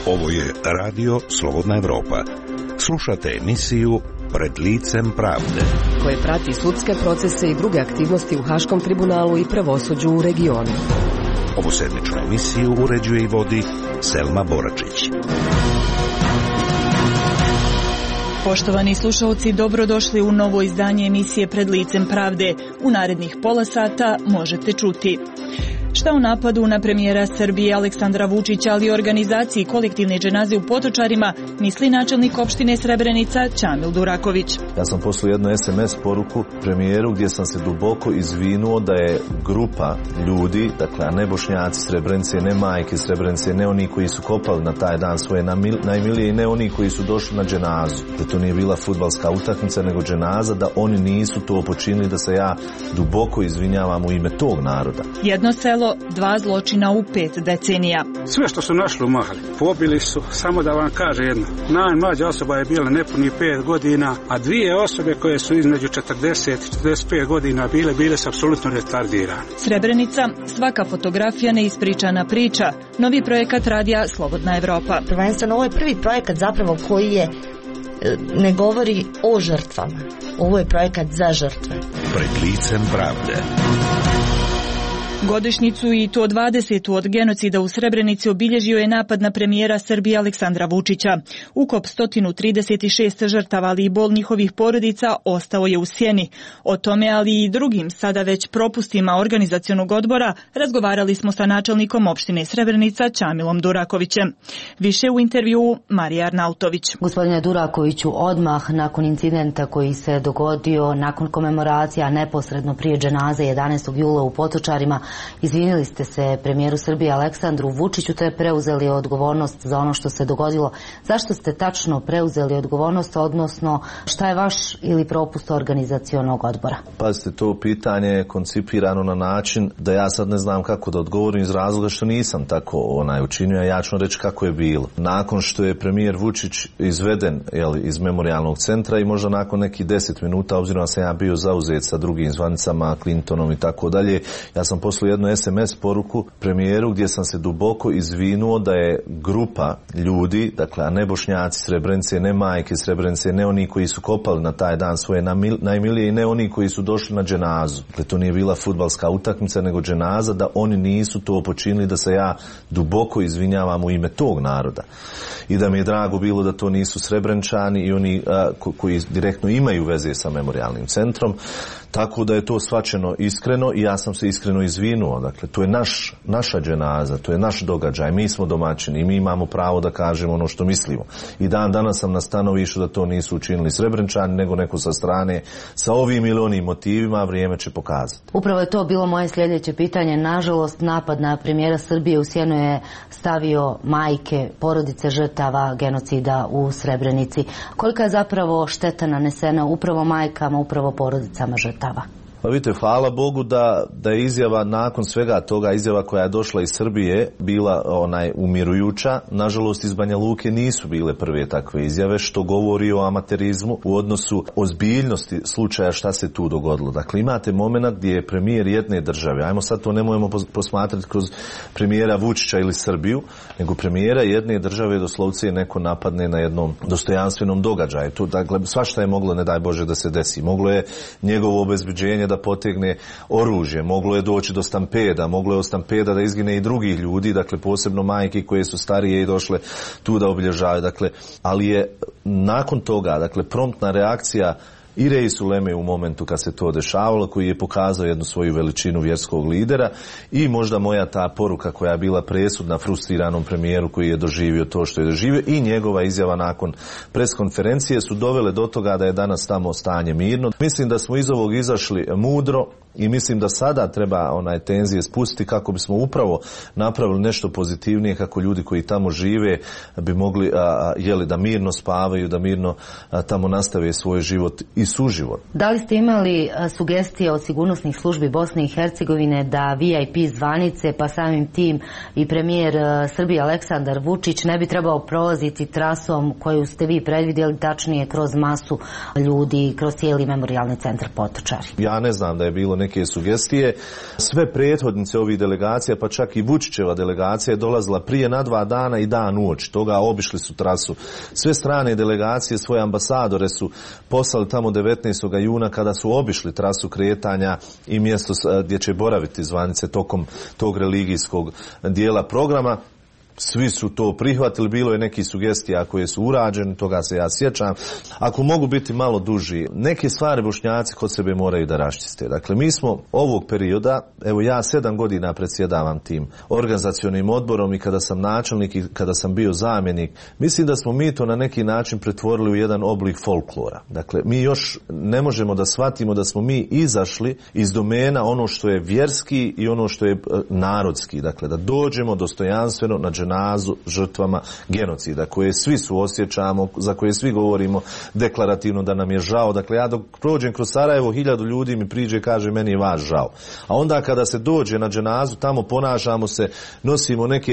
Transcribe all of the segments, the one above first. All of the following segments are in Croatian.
Ovo je Radio Slobodna Evropa. Slušate emisiju Pred licem pravde, koje prati sudske procese i druge aktivnosti u Haškom tribunalu i pravosuđu u regionu. Ovu sedmičnu emisiju uređuje i vodi Selma Boračić. Poštovani slušalci, dobrodošli u novo izdanje emisije Pred licem pravde. U narednih pola sata možete čuti: šta o napadu na premijera Srbije Aleksandra Vučića, ali i organizaciji kolektivne dženaze u Potočarima misli načelnik opštine Srebrenica Ćamil Duraković. Ja sam poslao jednu SMS poruku premijeru gdje sam se duboko izvinuo da je grupa ljudi, dakle, a ne Bošnjaci Srebrenice, ne majke Srebrenice, ne oni koji su kopali na taj dan svoje najmilije i ne oni koji su došli na dženazu. Da to nije bila fudbalska utakmica nego dženaza, da oni nisu to počinili, da se ja duboko izvinjavam u ime tog naroda. Jedno selo, dva zločina u 5 decenija. Sve što su našli u Mahali, pobili su, samo da vam kaže jedno. Najmlađa osoba je bila nepunih 5 godina, a dvije osobe koje su između 40 i 45 godina bile su apsolutno retardirane. Srebrenica, svaka fotografija neispričana priča. Novi projekat radija Slobodna Evropa. Prvenstveno, ovo je prvi projekat zapravo koji ne govori o žrtvama. Ovo je projekat za žrtve. Pred licem pravde. Godišnjicu i to 20. od genocida u Srebrenici obilježio je napad na premijera Srbije Aleksandra Vučića. Ukop 136 žrtava, ali i bol njihovih porodica ostao je u sjeni. O tome, ali i drugim sada već propustima organizacionog odbora, razgovarali smo sa načelnikom opštine Srebrenica Ćamilom Durakovićem. Više u intervjuu Marija Arnautović. Gospodine Durakoviću, odmah nakon incidenta koji se dogodio, nakon komemoracija neposredno prije dženaze 11. jula u Potočarima, izvinili ste se premijeru Srbije Aleksandru Vučiću, te preuzeli odgovornost za ono što se dogodilo. Zašto ste tačno preuzeli odgovornost, odnosno šta je vaš ili propust organizacionog odbora? Pazite, to pitanje je koncipirano na način da ja sad ne znam kako da odgovorim iz razloga što nisam tako učinio, a ja ću reći kako je bilo. Nakon što je premijer Vučić izveden iz memorijalnog centra i možda nakon nekih 10 minuta, obzirom da sam ja bio zauzet sa drugim zvanicama, Clintonom i tako dalje, ja sam poslao jednu SMS poruku premijeru gdje sam se duboko izvinuo da je grupa ljudi, dakle, a ne Bošnjaci Srebrenice, ne majke Srebrenice, ne oni koji su kopali na taj dan svoje najmilije i ne oni koji su došli na dženazu. Dakle, to nije bila fudbalska utakmica nego dženaza, da oni nisu to počinili, da se ja duboko izvinjavam u ime tog naroda. I da mi je drago bilo da to nisu Srebrenčani i oni koji direktno imaju veze sa memorijalnim centrom. Tako da je to shvaćeno iskreno i ja sam se iskreno izvinuo. Dakle, to je naša dženaza, to je naš događaj, mi smo domaćini i mi imamo pravo da kažemo ono što mislimo. I danas sam na stanovištu da to nisu učinili Srebrenčani, nego neko sa strane sa ovim ili onim motivima, vrijeme će pokazati. Upravo je to bilo moje sljedeće pitanje. Nažalost, napad na premijera Srbije u sjenu je stavio majke, porodice žrtava genocida u Srebrenici. Kolika je zapravo šteta nanesena upravo majkama, upravo porodicama žrtava? Pa vidite, hvala Bogu da je izjava nakon svega toga, izjava koja je došla iz Srbije, bila umirujuća. Nažalost, iz Banja Luke nisu bile prve takve izjave, što govori o amaterizmu u odnosu ozbiljnosti slučaja šta se tu dogodilo. Dakle, imate moment gdje je premijer jedne države, ajmo sad to nemojmo posmatrati kroz premijera Vučića ili Srbiju, nego premijera jedne države doslovce neko napadne na jednom dostojanstvenom događaju. Dakle, svašta je moglo, ne daj Bože, da se desi. Moglo je njegovo obezbeđenje da potegne oružje, moglo je doći do stampeda, moglo je od stampeda da izgine i drugih ljudi, dakle posebno majke koje su starije i došle tu da obilježavaju. Dakle, ali je nakon toga, dakle, promptna reakcija i Reis Uleme u momentu kad se to dešavalo, koji je pokazao jednu svoju veličinu vjerskog lidera, i možda moja ta poruka koja je bila presudna frustriranom premijeru koji je doživio to što je doživio, i njegova izjava nakon preskonferencije su dovele do toga da je danas tamo stanje mirno. Mislim da smo iz ovog izašli mudro i mislim da sada treba tenzije spustiti kako bismo upravo napravili nešto pozitivnije, kako ljudi koji tamo žive bi mogli da mirno spavaju, da mirno tamo nastave svoj život i suživot. Da li ste imali sugestije od sigurnosnih službi Bosne i Hercegovine da VIP zvanice, pa samim tim i premijer Srbije Aleksandar Vučić ne bi trebao prolaziti trasom koju ste vi predvidjeli, tačnije kroz masu ljudi, kroz cijeli memorijalni centar Potočari? Ja ne znam da je bilo neke sugestije. Sve prethodnice ovih delegacija, pa čak i Vučićeva delegacija je dolazila prije na 2 dana i dan uoči toga, obišli su trasu. Sve strane delegacije svoje ambasadore su poslali tamo 19. juna kada su obišli trasu kretanja i mjesto gdje će boraviti zvanice tokom tog religijskog dijela programa. Svi su to prihvatili, bilo je nekih sugestija koje su urađene, toga se ja sjećam. Ako mogu biti malo duži, neke stvari Bošnjaci kod sebe moraju da raščiste. Dakle, mi smo ovog perioda, evo ja 7 godina predsjedavam tim organizacionim odborom i kada sam načelnik i kada sam bio zamjenik, mislim da smo mi to na neki način pretvorili u jedan oblik folklora. Dakle, mi još ne možemo da shvatimo da smo mi izašli iz domena ono što je vjerski i ono što je narodski. Dakle, da dođemo dostojanstveno na dženazu žrtvama genocida koje svi suosjećamo, za koje svi govorimo deklarativno da nam je žao. Dakle, ja dok prođem kroz Sarajevo, 1000 ljudi mi priđe i kaže meni je vaš žao. A onda kada se dođe na dženazu, tamo ponašamo se, nosimo neke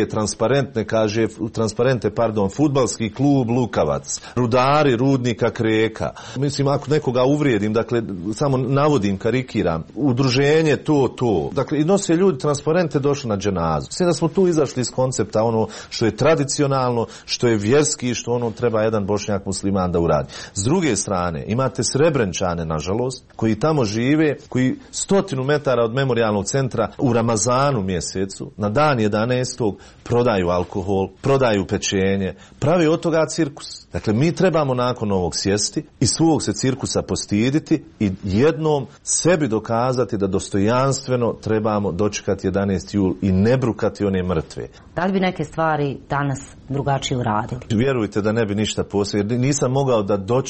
transparente, fudbalski klub Lukavac, rudari rudnika Kreka. Mislim, ako nekoga uvrijedim, dakle, samo navodim, karikiram, udruženje to. Dakle, i nose ljudi transparente, došli na dženazu. Sve da smo tu izašli iz koncepta ono što je tradicionalno, što je vjerski, što ono treba jedan Bošnjak musliman da uradi. S druge strane, imate Srebrenčane, nažalost, koji tamo žive, koji 100 metara od memorijalnog centra u Ramazanu mjesecu, na dan 11. prodaju alkohol, prodaju pečenje, pravi od toga cirkus. Dakle, mi trebamo nakon ovog sjesti i svog se cirkusa postiditi i jednom sebi dokazati da dostojanstveno trebamo dočekati 11. jul i ne brukati one mrtve. Da li bi neke stvari danas drugačije uradili? Vjerujte da ne bi ništa posebno, jer nisam mogao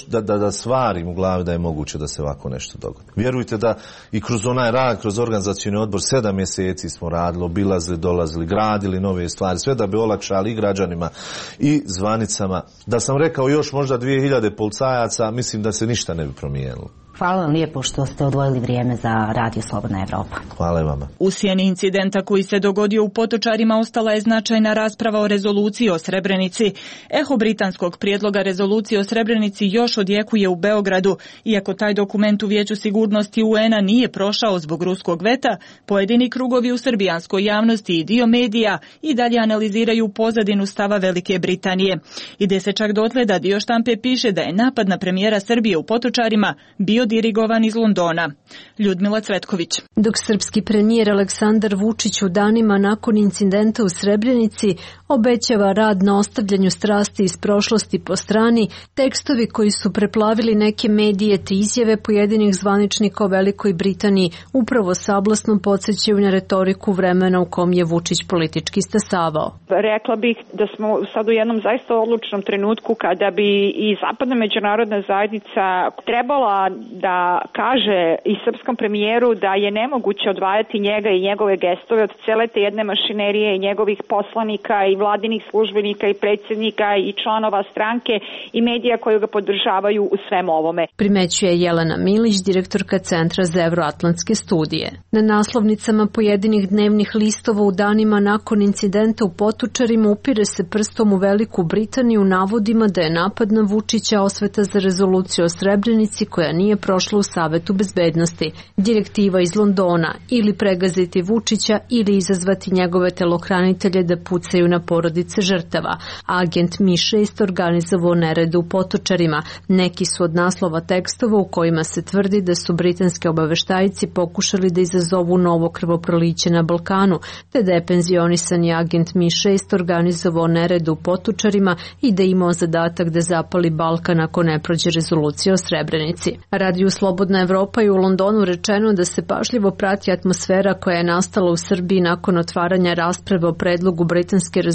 da stvarim u glavi da je moguće da se ovako nešto dogodi. Vjerujte da i kroz onaj rad, kroz organizacioni odbor 7 mjeseci smo radili, obilazili, dolazili, gradili nove stvari, sve da bi olakšali i građanima i zvanicama. Da sam rekao još možda 2000 policajaca, mislim da se ništa ne bi promijenilo. Hvala vam lijepo što ste odvojili vrijeme za Radio Slobodna Evropa. Hvala vama. U sjeni incidenta koji se dogodio u Potočarima ostala je značajna rasprava o rezoluciji o Srebrenici. Eho britanskog prijedloga rezolucije o Srebrenici još odjekuje u Beogradu. Iako taj dokument u Vijeću sigurnosti UN-a nije prošao zbog ruskog veta, pojedini krugovi u srbijanskoj javnosti i dio medija i dalje analiziraju pozadinu stava Velike Britanije. Ide se čak dotle da dio štampe piše da je napad na premijera Srbije u Potočarima bio dirigovan iz Londona. Ljudmila Cvetković. Dok srpski premijer Aleksandar Vučić u danima nakon incidenta u Srebrenici obećava rad na ostavljanju strasti iz prošlosti po strani, tekstovi koji su preplavili neke medije te izjave pojedinih zvaničnika o Velikoj Britaniji upravo sablasno podsjećaju na retoriku vremena u kom je Vučić politički stasavao. Rekla bih da smo sad u jednom zaista odlučnom trenutku kada bi i zapadna međunarodna zajednica trebala da kaže i srpskom premijeru da je nemoguće odvajati njega i njegove gestove od cele te jedne mašinerije i njegovih poslanika i vladinih službenika i predsjednika i članova stranke i medija koji ga podržavaju u svem ovome. Primećuje Jelena Milić, direktorka Centra za evroatlantske studije. Na naslovnicama pojedinih dnevnih listova u danima nakon incidenta u Potočarima upire se prstom u Veliku Britaniju navodima da je napad na Vučića osveta za rezoluciju o Srebrenici koja nije prošla u Savetu bezbednosti. Direktiva iz Londona ili pregaziti Vučića ili izazvati njegove telohranitelje da pucaju na porodice žrtava. Agent Mi-6 organizovao nerede u Potočarima. Neki su od naslova tekstova u kojima se tvrdi da su britanski obaveštajci pokušali da izazovu novo krvoproliće na Balkanu, te da je penzionisani agent Mi-6 organizovao nerede u Potočarima i da je imao zadatak da zapali Balkan ako ne prođe rezolucija o Srebrenici. Radio Slobodna Evropa i u Londonu rečeno da se pažljivo prati atmosfera koja je nastala u Srbiji nakon otvaranja rasprave o predlogu britanske rezolucije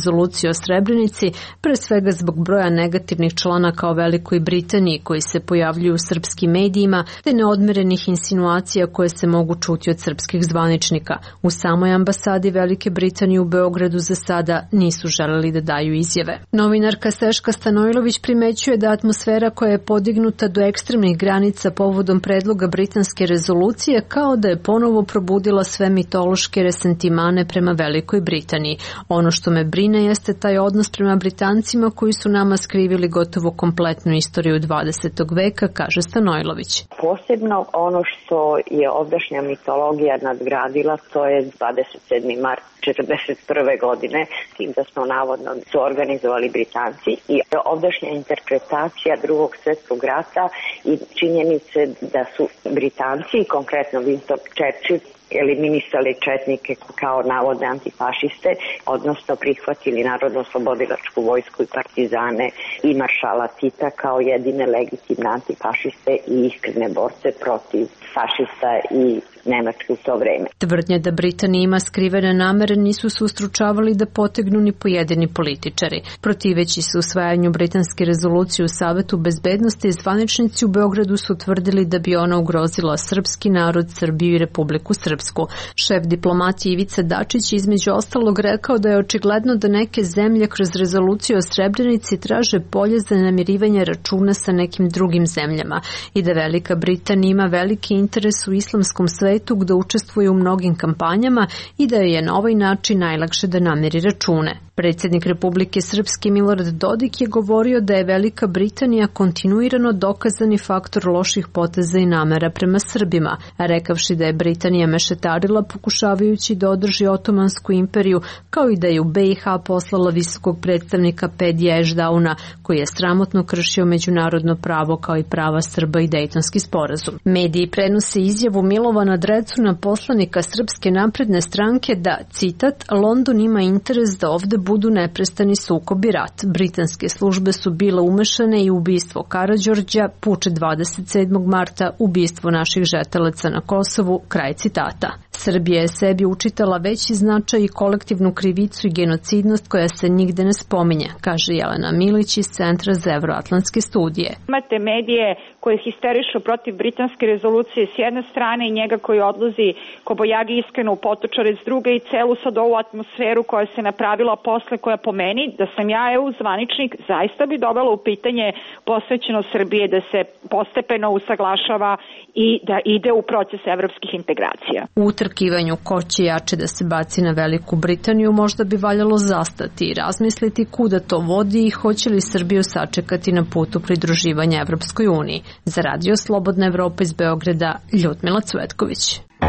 rezolucije o Srebrenici, pre svega zbog broja negativnih članaka o Velikoj Britaniji koji se pojavljuju u srpskim medijima, te neodmerenih insinuacija koje se mogu čuti od srpskih zvaničnika. U samoj ambasadi Velike Britanije u Beogradu za sada nisu želeli da daju izjave. Novinarka Seška Stanojlović primećuje da atmosfera koja je podignuta do ekstremnih granica povodom predloga britanske rezolucije kao da je ponovo probudila sve mitološke resentimane prema Velikoj Britaniji. Ono što me brine jeste taj odnos prema Britancima koji su nama skrivili gotovo kompletnu istoriju 20. veka, kaže Stanojlović. Posebno ono što je ovdašnja mitologija nadgradila, to je 27. mart 1941. godine, tim da smo navodno su organizovali Britanci, i ovdašnja interpretacija Drugog svjetskog rata i činjenice da su Britanci, konkretno Winston Churchill, eliminisali četnike kao navodne antifašiste, odnosno prihvatili Narodno-oslobodilačku vojsku i partizane i maršala Tita kao jedine legitimne antifašiste i iskrene borce protiv fašista i Nemačke u to vreme. Tvrdnje da Britanija ima skrivene namere nisu se ustručavali da potegnu ni pojedini političari. Protiveći se usvajanju britanske rezolucije u Savetu bezbednosti, zvaničnici u Beogradu su tvrdili da bi ona ugrozila srpski narod, Srbiju i Republiku Srpsku. Šef diplomatije Ivica Dačić između ostalog rekao da je očigledno da neke zemlje kroz rezoluciju o Srebrenici traže polje za namirivanje računa sa nekim drugim zemljama i da Velika Britanija ima veliki interes u islamskom svetu gde učestvuje u mnogim kampanjama i da je na ovaj način najlakše da namiri račune. Predsjednik Republike Srpske Milorad Dodik je govorio da je Velika Britanija kontinuirano dokazani faktor loših poteza i namera prema Srbima, rekavši da je Britanija mešetarila pokušavajući da održi Otomansku imperiju, kao i da je u BiH poslala visokog predstavnika Pedija Ešdauna, koji je sramotno kršio međunarodno pravo kao i prava Srba i Dejtonski sporazum. Mediji prenose izjavu Milovana Drecuna, poslanika Srpske napredne stranke, da, citat, London ima interes da ovde budu neprestani sukob i rat. Britanske službe su bile umešane i ubistvo Karađorđa, puč 27. marta, ubistvo naših žetelaca na Kosovu, kraj citata. Srbija je sebi učitala veći značaj i kolektivnu krivicu i genocidnost koja se nigde ne spominje, kaže Jelena Milić iz Centra za evroatlantske studije. Imate medije koje histerišu protiv britanske rezolucije s jedne strane i njega koji odlazi kobojagi iskreno u Potočare s druge i celu sad ovu atmosferu koja se napravila posle, koja po meni, da sam ja EU zvaničnik, zaista bi dovela u pitanje posvećenost Srbije da se postepeno usaglašava i da ide u proces evropskih integracija. U utrkivanju ko će jače da se baci na Veliku Britaniju možda bi valjalo zastati i razmisliti kuda to vodi i hoće li Srbiju sačekati na putu pridruživanja Evropskoj uniji. Za Radio Slobodna Evropa iz Beograda, Ljudmila Cvetković.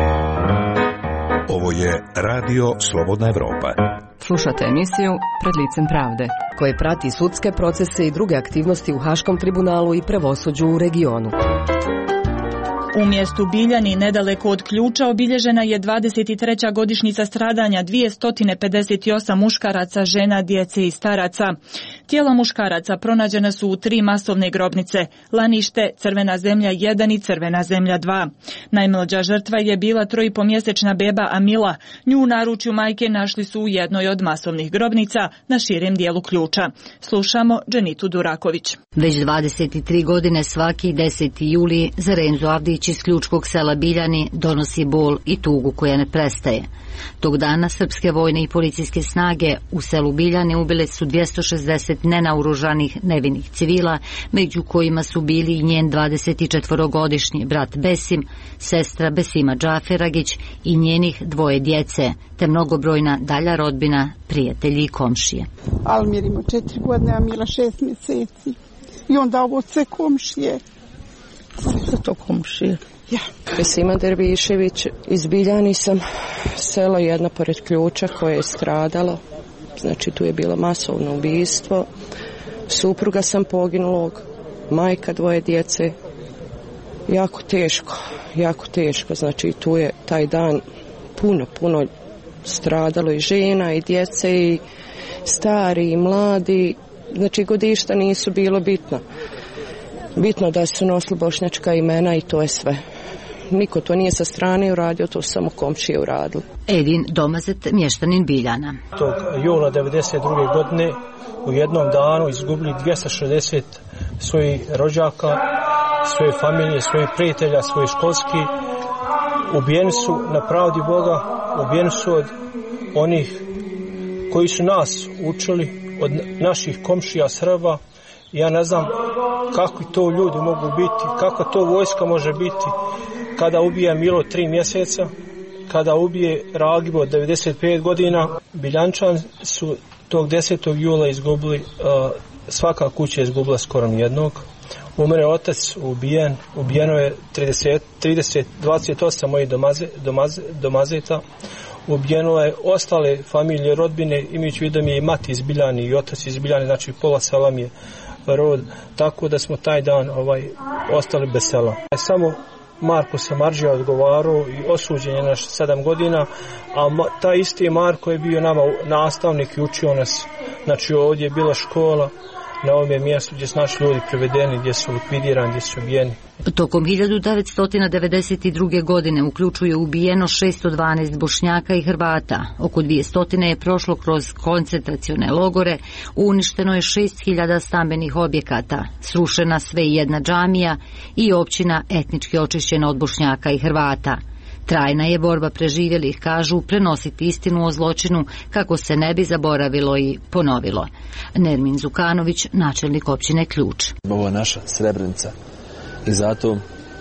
Ovo je Radio Slobodna Evropa. Slušate emisiju Pred licem pravde, koje prati sudske procese i druge aktivnosti u Haškom tribunalu i pravosuđu u regionu. U mjestu Biljani, nedaleko od Ključa, obilježena je 23. godišnjica stradanja 258 muškaraca, žena, djece i staraca. Tijela muškaraca pronađena su u 3 masovne grobnice, Lanište, Crvena zemlja 1 i Crvena zemlja 2. Najmlađa žrtva je bila 3,5-mjesečna beba Amila. Nju u naručju majke našli su u jednoj od masovnih grobnica na širem dijelu Ključa. Slušamo Dženitu Duraković. Već 23 godine svaki 10. juli za Renzo Avdić iz ključkog sela Biljani donosi bol i tugu koja ne prestaje. Tog dana srpske vojne i policijske snage u selu Biljane ubile su 260 nenaoružanih nevinih civila, među kojima su bili i njen 24-godišnji brat Besim, sestra Besima Džaferagić i njenih 2 djece, te mnogobrojna dalja rodbina, prijatelji i komšije. Almir ima 4 godine, a Mila 6 mjeseci. I onda ovo sve komšije. Za to komšije. Ja. Besima Dervišević, iz Biljani sam, selo jedna pored Ključa koje je stradalo, znači tu je bilo masovno ubistvo, supruga sam poginulog, majka 2 djece, jako teško, znači tu je taj dan puno stradalo i žena i djece i stari i mladi, znači godišta nisu bilo bitno da su nosili bošnjačka imena i to je sve. niko to nije sa strane uradio, to su samo komšije uradili. Edin Domazet, mještanin Biljana. Tog jula 1992. godine u jednom danu izgubili 260 svojih rođaka, svoje familije, svojih prijatelja, svojih školski. Ubijeni su na pravdi Boga, ubijeni su od onih koji su nas učili, od naših komšija Srba. Ja ne znam kakvi to ljudi mogu biti, kakva to vojska može biti kada ubije Milo 3 mjeseca, kada ubije Ragibo 95 godina. Biljančan su tog 10. jula izgubili, svaka kuća je izgubila skoro nijednog. Umre otac ubijen, ubijeno je 28 mojih domazeta, ubijeno je ostale familije, rodbine, imajući vidu mi je i mati iz Biljani i otac iz Biljani, znači pola sela mi je rod, tako da smo taj dan ostali bez sela. Samo Marko Samardžija odgovarao i osuđen je na 7 godina, a taj isti Marko je bio nama nastavnik i učio nas. Znači ovdje je bila škola na ovom mjestu gdje su naši ljudi prevedeni, gdje su likvidirani, gdje su ubijeni. Tokom 1992. godine uključuje ubijeno 612 Bošnjaka i Hrvata. Oko 200 je prošlo kroz koncentracione logore, uništeno je 6000 stambenih objekata, srušena sve i jedna džamija i općina etnički očišćena od Bošnjaka i Hrvata. Trajna je borba preživjelih, kažu, prenositi istinu o zločinu kako se ne bi zaboravilo i ponovilo. Nermin Zukanović, načelnik općine Ključ. Ovo je naša Srebrenica i zato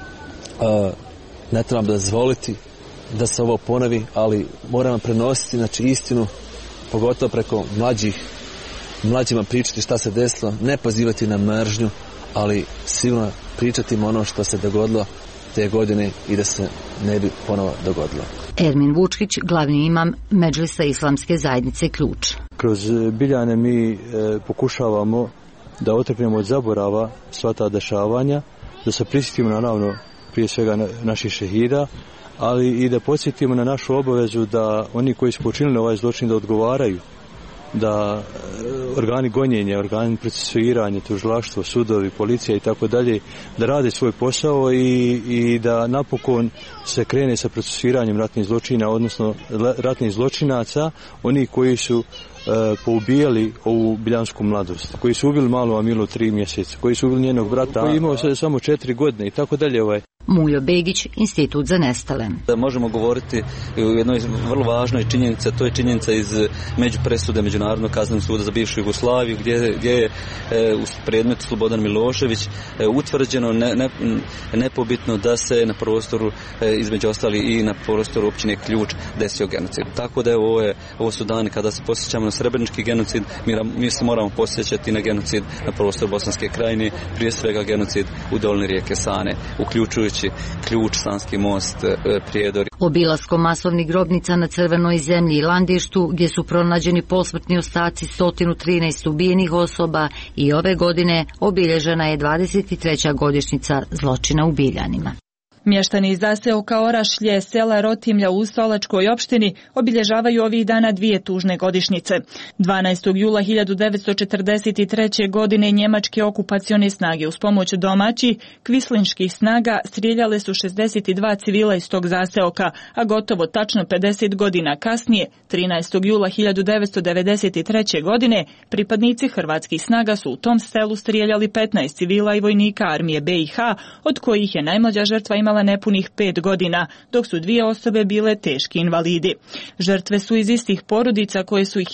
ne trebam dozvoliti da se ovo ponovi, ali moramo prenositi, znači, istinu, pogotovo preko mlađima pričati šta se desilo, ne pozivati na mržnju, ali sigurno pričati im ono što se dogodilo te godine i da se ne bi ponovo dogodilo. Ermin Vučkić, glavni imam Medžlisa Islamske zajednice Ključ. Kroz Biljane mi pokušavamo da otrgnemo od zaborava sva ta dešavanja, da se prisjetimo naravno prije svega naših šehida, ali i da podsjetimo na našu obavezu da oni koji su počinili ovaj zločin da odgovaraju, da organi gonjenja, organi procesuiranja, tužilaštvo, sudovi, policija i tako dalje, da rade svoj posao i da napokon se krene sa procesuiranjem ratnih zločina, odnosno ratnih zločinaca, oni koji su poubijali ovu biljansku mladost, koji su ubili malu Amilu 3 mjeseca, koji su ubili njenog brata, koji je imao samo 4 godine i tako dalje. Muljo Begić, Institut za nestale. Možemo govoriti o jednoj vrlo važnoj činjenici, a to je činjenica iz međupresude Međunarodnog kaznenog suda za bivšu Jugoslaviju, gdje je u predmetu Slobodan Milošević utvrđeno nepobitno da se na prostoru, između ostali i na prostoru općine Ključ, desio genocid. Tako da ovo su dani kada se posjećamo na srebrenički genocid, mi se moramo posjećati na genocid na prostoru Bosanske krajine, prije svega genocid u dolini rijeke Sane, uključujući Ključ, Sanski most, Prijedor. Obilaskom masovnih grobnica na Crvenoj zemlji i Landištu, gdje su pronađeni posmrtni ostaci 113 ubijenih osoba, i ove godine obilježena je 23. godišnjica zločina u Biljanima. Mještani iz zaseoka Orašlje, sela Rotimlja u Stolačkoj opštini obilježavaju ovih dana 2 tužne godišnjice. 12. jula 1943. godine njemačke okupacione snage uz pomoć domaćih kvislinških snaga strijeljale su 62 civila iz tog zaseoka, a gotovo tačno 50 godina kasnije, 13. jula 1993. godine, pripadnici hrvatskih snaga su u tom selu strijeljali 15 civila i vojnika armije BiH, od kojih je najmlađa žrtva imala nepunih 5 godina, dok su 2 osobe bile teški invalidi. Žrtve su iz istih porodica koje su i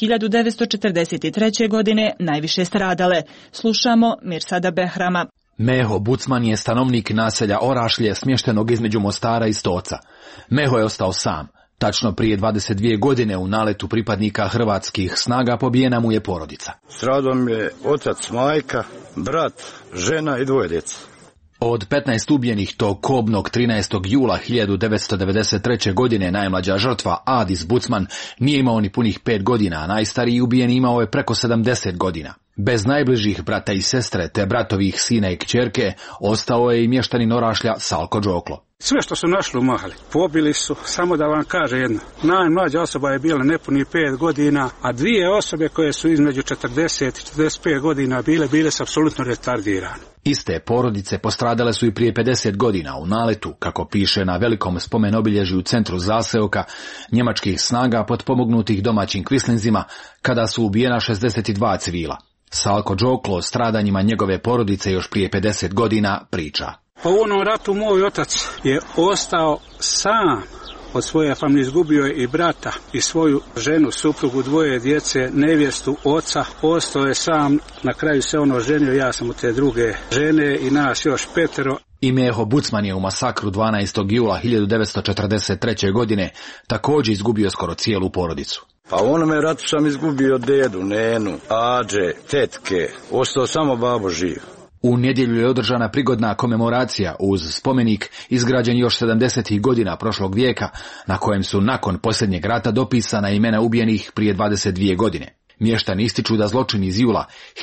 1943. godine najviše stradale. Slušamo Mirsada Behrama. Meho Bucman je stanovnik naselja Orašlje smještenog između Mostara i Stoca. Meho je ostao sam. Tačno prije 22 godine u naletu pripadnika hrvatskih snaga pobijena mu je porodica. Stradao mi je otac, majka, brat, žena i 2 djece. Od 15 ubijenih tog kobnog 13. jula 1993. godine najmlađa žrtva Adis Bucman nije imao ni punih 5 godina, a najstariji ubijeni imao je preko 70 godina. Bez najbližih brata i sestre te bratovih sina i kćerke ostao je i mještanin Orašlja Salko Đoklo. Sve što su našli umahali, pobili su, samo da vam kaže jedno. Najmlađa osoba je bila nepunih 5 godina, a dvije osobe koje su između 40 i 45 godina bile su apsolutno retardirane. Iste porodice postradale su i prije 50 godina u naletu, kako piše na velikom spomen-obilježju u centru zaseoka njemačkih snaga potpomognutih domaćim kvislinzima, kada su ubijena 62 civila. Salko Đoklo o stradanjima njegove porodice još prije 50 godina priča. Pa u onom ratu moj otac je ostao sam od svoje familije, izgubio je i brata i svoju ženu, suprugu, 2 djece, nevjestu, oca, ostao je sam, na kraju se ono ženio, ja sam u te druge žene i nas još 5. I Meho Bucman je u masakru 12. jula 1943. godine također izgubio skoro cijelu porodicu. Pa u onome ratu sam izgubio dedu, nenu, ađe, tetke, ostao samo babo živ. U nedjelju je održana prigodna komemoracija uz spomenik izgrađen još 70. godina prošlog vijeka, na kojem su nakon posljednjeg rata dopisana imena ubijenih prije 22 godine. Mještani ističu da zločin iz jula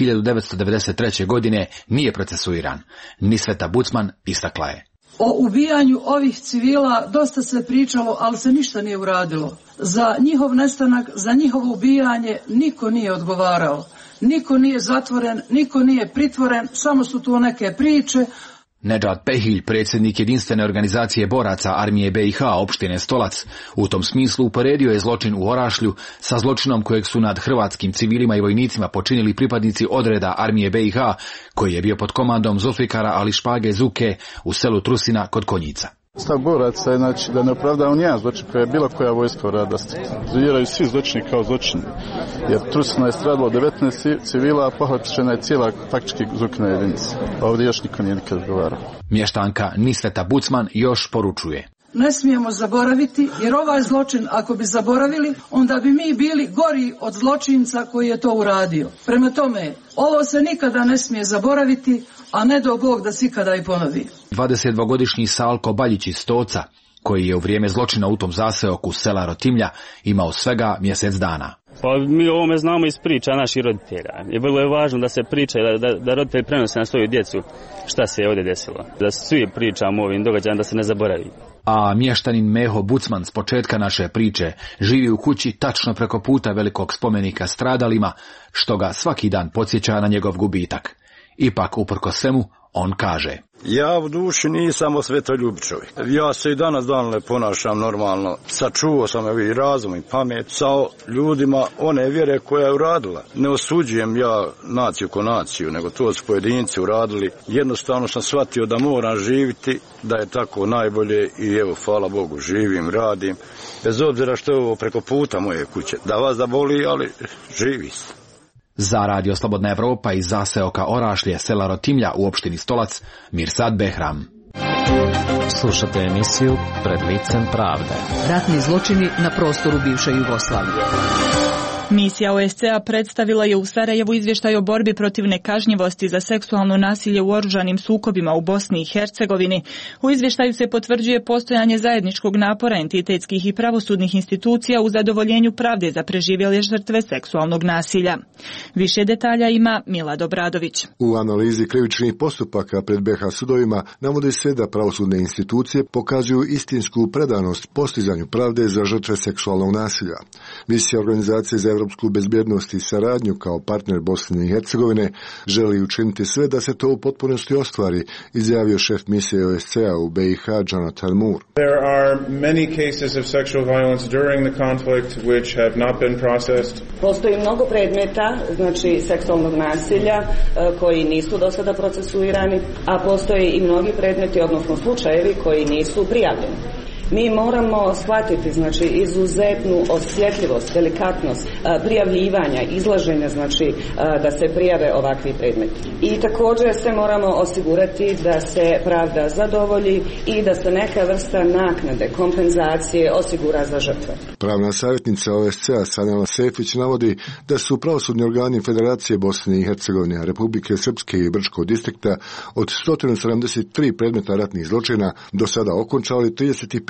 1993. godine nije procesuiran. Nisveta Bucman istakla je. O ubijanju ovih civila dosta se pričalo, ali se ništa nije uradilo. Za njihov nestanak, za njihovo ubijanje niko nije odgovarao. Niko nije zatvoren, niko nije pritvoren, samo su tu neke priče. Nedžad Pehilj, predsjednik jedinstvene organizacije boraca Armije BiH opštine Stolac, u tom smislu uporedio je zločin u Orašlju sa zločinom kojeg su nad hrvatskim civilima i vojnicima počinili pripadnici odreda Armije BiH, koji je bio pod komandom Zulfikara Ali Špage Zuke u selu Trusina kod Konjica. Stav boraca je znači da ne opravdava nijedan zločin koja je bilo koja vojska urada. Tretiraju svi zločini kao zločini. Jer Trusina je stradilo 19 civila, a pohapšena je cijela faktički Zukina jedinica. Ovdje još niko nije nikad odgovarao. Mještanka Nisveta Bucman još poručuje. Ne smijemo zaboraviti, jer ovaj zločin, ako bi zaboravili, onda bi mi bili gori od zločinca koji je to uradio. Prema tome, ovo se nikada ne smije zaboraviti, a ne do Bog da se ikada i ponovi. 22-godišnji Salko Baljić iz Stoca, koji je u vrijeme zločina u tom zaseoku sela Rotimlja imao svega mjesec dana. Pa mi o ovome znamo iz priča naših roditelja. I vrlo je važno da se priča, da roditelji prenose na svoju djecu šta se je ovdje desilo. Da svi pričamo o ovim događajima, da se ne zaboravi. A mještanin Meho Bucman s početka naše priče živi u kući tačno preko puta velikog spomenika stradalima, što ga svaki dan podsjeća na njegov gubitak. Ipak, uprkos svemu, on kaže. Ja u duši nisam osvetoljub čovjek. Ja se i danas ne ponašam normalno. Sačuvao sam i razum i pamet sa ljudima one vjere koja je uradila. Ne osuđujem ja naciju ko naciju, nego to su pojedinci uradili. Jednostavno sam shvatio da moram živjeti, da je tako najbolje i evo, hvala Bogu, živim, radim. Bez obzira što je ovo preko puta moje kuće. Da vas da boli, ali živi se. Za Radio Slobodna Evropa iz zaseoka Orašlje, sela Rotimlja u opštini Stolac, Mirsad Behram. Slušate emisiju Pred licem pravde. Ratni zločini na prostoru bivše Jugoslavije. Misija OSCE-a predstavila je u Sarajevu izvještaj o borbi protiv nekažnjivosti za seksualno nasilje u oružanim sukobima u Bosni i Hercegovini. U izvještaju se potvrđuje postojanje zajedničkog napora entitetskih i pravosudnih institucija u zadovoljenju pravde za preživjele žrtve seksualnog nasilja. Više detalja ima Milad Obradović. U analizi krivičnih postupaka pred BiH sudovima navodi se da pravosudne institucije pokazuju istinsku predanost postizanju pravde za žrtve seksualnog nasilja. Misija organizacije za europsku bezbjednost i saradnju kao partner Bosne i Hercegovine želi učiniti sve da se to u potpunosti ostvari, izjavio šef misije OSCE-a u BiH Jonathan Moore. There are many cases of sexual violence during the conflict which have not been processed. Postoji mnogo predmeta, znači seksualnog nasilja koji nisu do sada procesuirani, a postoji i mnogi predmeti, odnosno slučajevi koji nisu prijavljeni. Mi moramo shvatiti, znači, izuzetnu osjetljivost, delikatnost prijavljivanja, izlaženja, znači, da se prijave ovakvi predmeti. I također se moramo osigurati da se pravda zadovolji i da se neka vrsta naknade, kompenzacije osigura za žrtve. Pravna savjetnica OSCE-a Sanela Sefić navodi da su pravosudni organi Federacije Bosne i Hercegovine, Republike Srpske i Brčkog distrikta od 173 predmeta ratnih zločina do sada okončali 35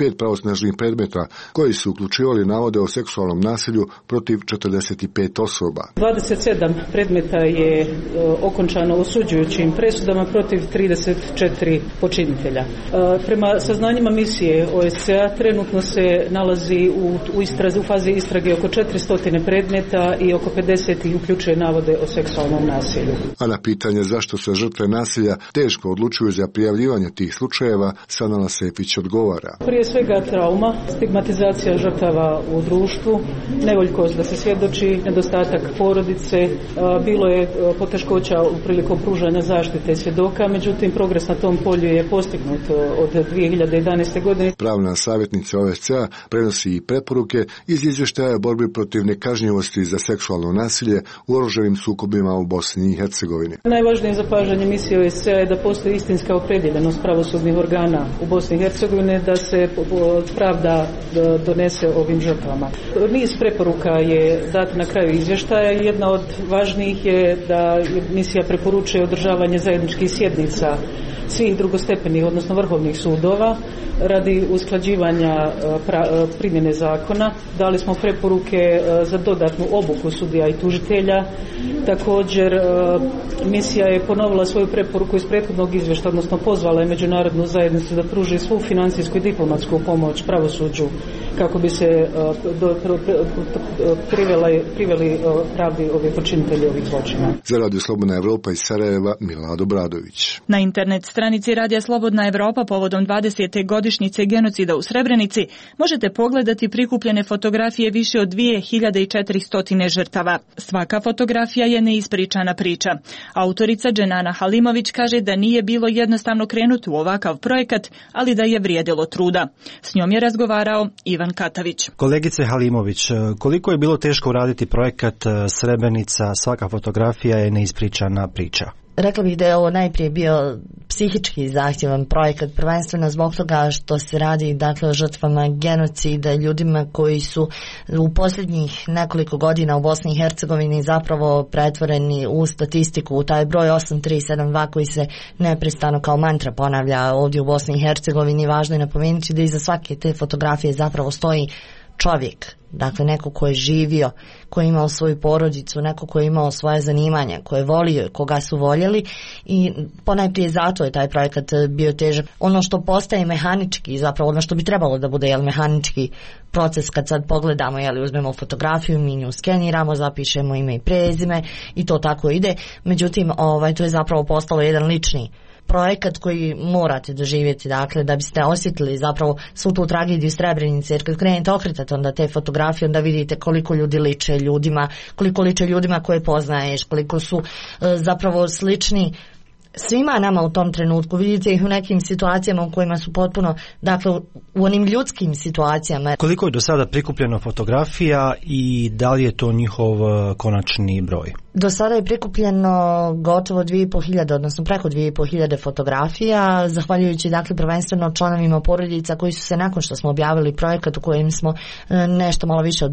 5 pravosnažnih predmeta koji su uključivali navode o seksualnom nasilju protiv 45 osoba. 27 predmeta je okončano osuđujućim presudama protiv 34 počinitelja. Prema saznanjima misije OSCE trenutno se nalazi u fazi istrage oko 400 predmeta i oko 50 uključuje navode o seksualnom nasilju. A na pitanje zašto se žrtve nasilja teško odlučuju za prijavljivanje tih slučajeva, Sanela Sefić odgovara. Prije svega trauma, stigmatizacija žrtava u društvu, nevoljkost da se svjedoči, nedostatak porodice, bilo je poteškoća prilikom pružanja zaštite svjedoka, međutim progres na tom polju je postignut od 2011. godine. Pravna savjetnica OSCE prenosi i preporuke iz izvještaja o borbi protiv nekažnjivosti za seksualno nasilje u oružanim sukobima u Bosni i Hercegovini. Najvažnije zapažanje misije OSCE je da postoji istinska opredjeljenost pravosudnih organa u Bosni i Hercegovini da se pravda donese ovim žrtvama. Niz preporuka je dat na kraju izvještaja. Jedna od važnijih je da misija preporučuje održavanje zajedničkih sjednica svih drugostepenih, odnosno vrhovnih sudova radi usklađivanja primjene zakona. Dali smo preporuke za dodatnu obuku sudija i tužitelja. Također misija je ponovila svoju preporuku iz prethodnog izvještaja, odnosno pozvala je međunarodnu zajednicu da pruži svu financijsku i diplomatsku pomoć pravosuđu kako bi se priveli pravdi ovi počinitelji ovih zločina. Za Radio Slobodna Evropa iz Sarajeva, Milado Bradović. Na internet stranici Radija Slobodna Evropa povodom 20. godišnjice genocida u Srebrenici možete pogledati prikupljene fotografije više od 2400 žrtava. Svaka fotografija je neispričana priča. Autorica Dženana Halimović kaže da nije bilo jednostavno krenuti u ovakav projekat, ali da je vrijedilo truda. S njom je razgovarao Ivan Katavić. Kolegice Halimović, koliko je bilo teško uraditi projekat Srebrenica, svaka fotografija je neispričana priča? Rekla bih da je ovo najprije bio psihički zahtjevan projekat, prvenstveno zbog toga što se radi dakle o žrtvama genocida, ljudima koji su u posljednjih nekoliko godina u Bosni i Hercegovini zapravo pretvoreni u statistiku, u taj broj 8372 koji se neprestano kao mantra ponavlja ovdje u Bosni i Hercegovini. Važno je napomenuti da iza svake te fotografije zapravo stoji čovjek, dakle neko ko je živio, ko je imao svoju porodicu, neko ko je imao svoje zanimanja, ko je volio, koga su voljeli i ponajprije zato je taj projekat bio težak. Ono što postaje mehanički, zapravo ono što bi trebalo da bude mehanički proces kad sad pogledamo, uzmemo fotografiju, mi nju skeniramo, zapišemo ime i prezime i to tako ide, međutim to je zapravo postalo jedan lični projekat koji morate doživjeti, dakle, da biste osjetili zapravo svu tu tragediju Srebrenice, jer kad krenete okretati onda te fotografije, onda vidite koliko ljudi liče ljudima, koliko liče ljudima koje poznaješ, koliko su zapravo slični svima nama u tom trenutku. Vidite ih u nekim situacijama u kojima su potpuno, dakle, u onim ljudskim situacijama. Koliko je do sada prikupljeno fotografija i da li je to njihov konačni broj? Do sada je prikupljeno gotovo 2500, odnosno preko 2500 fotografija, zahvaljujući dakle prvenstveno članovima porodica koji su se nakon što smo objavili projekat u kojem smo nešto malo više od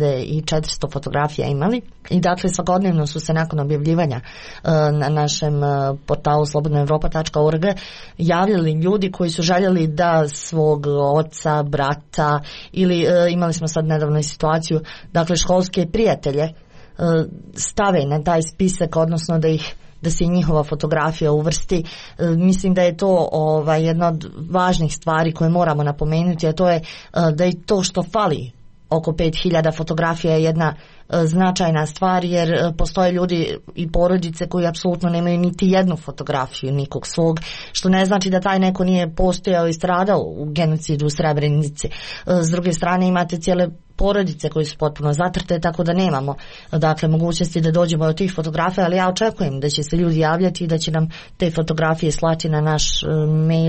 2400 fotografija imali i dakle svakodnevno su se nakon objavljivanja na našem portalu slobodnaevropa.org javljali ljudi koji su željeli da svog oca, brata ili imali smo sad nedavno situaciju, dakle školske prijatelje stave na taj spisak, odnosno da se i njihova fotografija uvrsti. Mislim da je to jedna od važnih stvari koje moramo napomenuti, a to je da je to što fali oko 5000 fotografija je jedna značajna stvar, jer postoje ljudi i porodice koji apsolutno nemaju niti jednu fotografiju nikog svog, što ne znači da taj neko nije postojao i stradao u genocidu u Srebrenici. S druge strane imate cijele porodice koji su potpuno zatrte, tako da nemamo dakle mogućnosti da dođemo do tih fotografija, ali ja očekujem da će se ljudi javljati i da će nam te fotografije slati na naš mail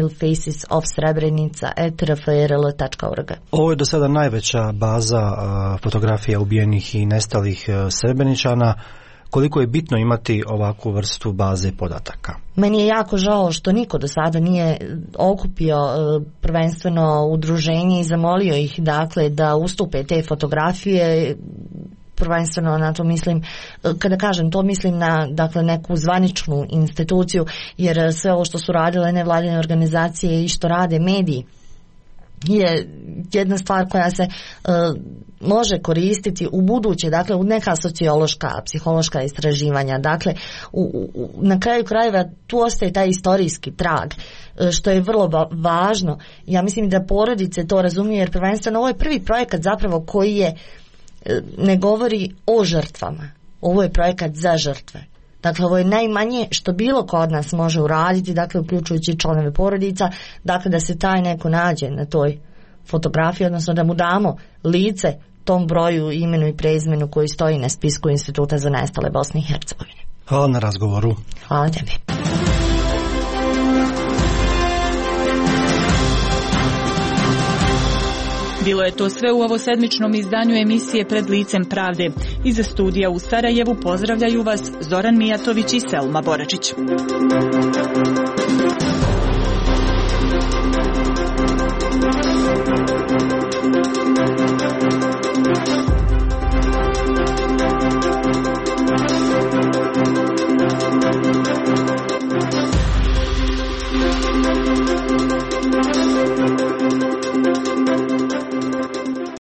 facesofsrebrenica@rfrl.org. Ovo je do sada najveća baza fotografija ubijenih i nestalih Srebreničana. Koliko je bitno imati ovakvu vrstu baze podataka? Meni je jako žao što niko do sada nije okupio prvenstveno udruženje i zamolio ih dakle da ustupe te fotografije. Prvenstveno na to mislim, kada kažem to mislim na dakle neku zvaničnu instituciju, jer sve ovo što su radile nevladine organizacije i što rade mediji je jedna stvar koja se može koristiti u buduće, dakle u neka sociološka, psihološka istraživanja. Dakle, na kraju krajeva tu ostaje taj istorijski trag, što je vrlo važno. Ja mislim da porodice to razumiju, jer prvenstveno ovo je prvi projekat zapravo koji je, ne govori o žrtvama. Ovo je projekat za žrtve. Dakle, ovo je najmanje što bilo ko od nas može uraditi, dakle, uključujući članove porodica, dakle, da se taj neko nađe na toj fotografiji, odnosno da mu damo lice tom broju, imenu i prezimenu koji stoji na spisku Instituta za nestale Bosne i Hercegovine. Hvala na razgovoru. Hvala tebi. Bilo je to sve u ovosedmičnom izdanju emisije Pred licem pravde. Iz studija u Sarajevu pozdravljaju vas Zoran Mijatović i Selma Boračić.